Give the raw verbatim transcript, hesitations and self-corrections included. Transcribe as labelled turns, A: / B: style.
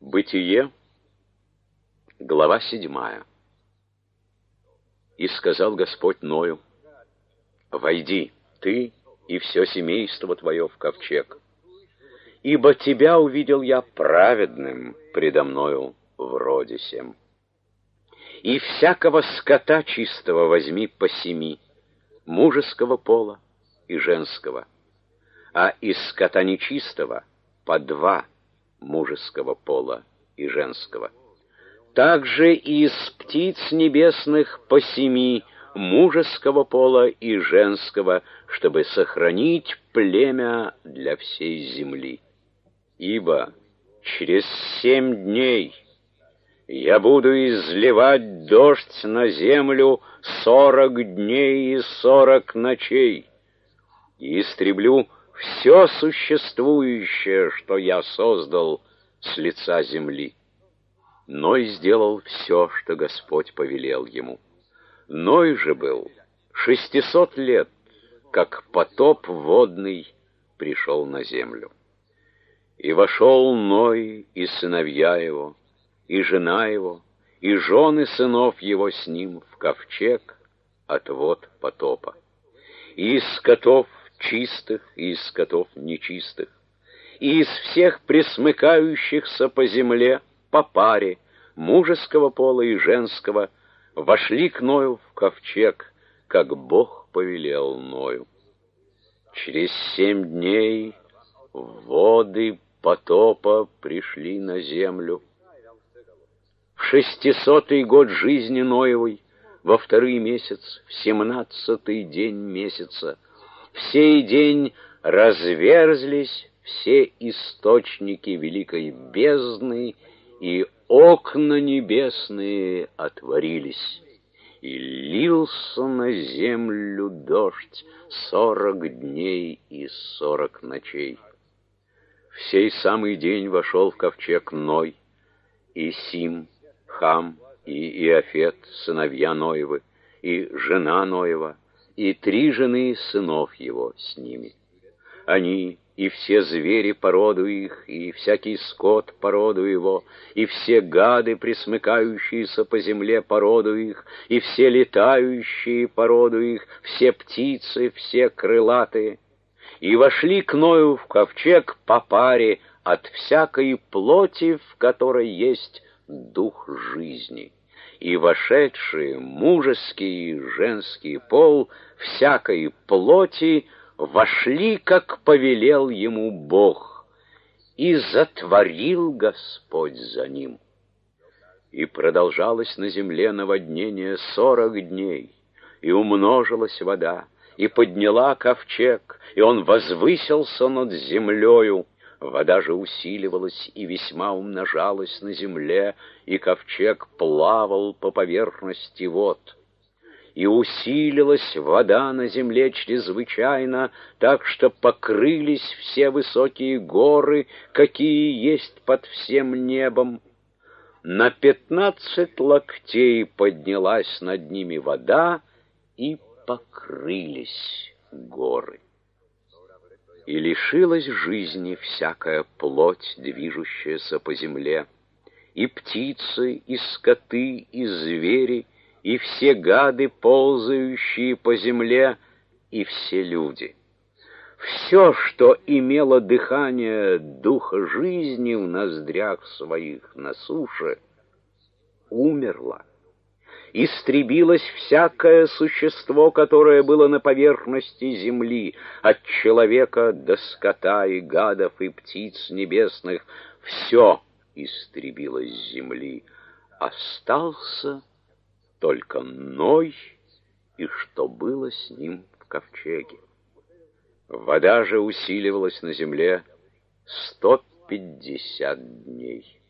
A: Бытие, глава седьмая. И сказал Господь Ною: «Войди, ты и все семейство твое в ковчег, ибо тебя увидел я праведным предо мною в роде сем. И всякого скота чистого возьми по семи, мужеского пола и женского, а из скота нечистого по два, мужеского пола и женского. Также и из птиц небесных по семи, мужеского пола и женского, чтобы сохранить племя для всей земли. Ибо через семь дней я буду изливать дождь на землю сорок дней и сорок ночей, и истреблю все существующее, что я создал с лица земли». Ной сделал все, что Господь повелел ему. Ной же был шестисот лет, как потоп водный пришел на землю. И вошел Ной и сыновья его, и жена его, и жены сынов его с ним в ковчег от вод потопа. И из скотов чистых, и из скотов нечистых, и из всех пресмыкающихся по земле по паре, мужеского пола и женского, вошли к Ною в ковчег, как Бог повелел Ною. Через семь дней воды потопа пришли на землю. В шестисотый год жизни Ноевой, во второй месяц, в семнадцатый день месяца, в сей день разверзлись все источники великой бездны, и окна небесные отворились, и лился на землю дождь сорок дней и сорок ночей. В сей самый день вошел в ковчег Ной, и Сим, Хам и Иофет, сыновья Ноевы, и жена Ноева, и три жены сынов его с ними. Они и все звери породу их, и всякий скот породу его, и все гады, пресмыкающиеся по земле породу их, и все летающие породу их, все птицы, все крылатые, и вошли к Ною в ковчег по паре от всякой плоти, в которой есть дух жизни. И вошедшие мужеский и женский пол всякой плоти вошли, как повелел ему Бог, и затворил Господь за ним. И продолжалось на земле наводнение сорок дней, и умножилась вода, и подняла ковчег, и он возвысился над землею. Вода же усиливалась и весьма умножалась на земле, и ковчег плавал по поверхности вод. И усилилась вода на земле чрезвычайно, так что покрылись все высокие горы, какие есть под всем небом. На пятнадцать локтей поднялась над ними вода, и покрылись горы. И лишилась жизни всякая плоть, движущаяся по земле, и птицы, и скоты, и звери, и все гады, ползающие по земле, и все люди. Все, что имело дыхание духа жизни в ноздрях своих на суше, умерло. Истребилось всякое существо, которое было на поверхности земли, от человека до скота и гадов и птиц небесных. Все истребилось с земли. Остался только Ной и что было с ним в ковчеге. Вода же усиливалась на земле сто пятьдесят дней.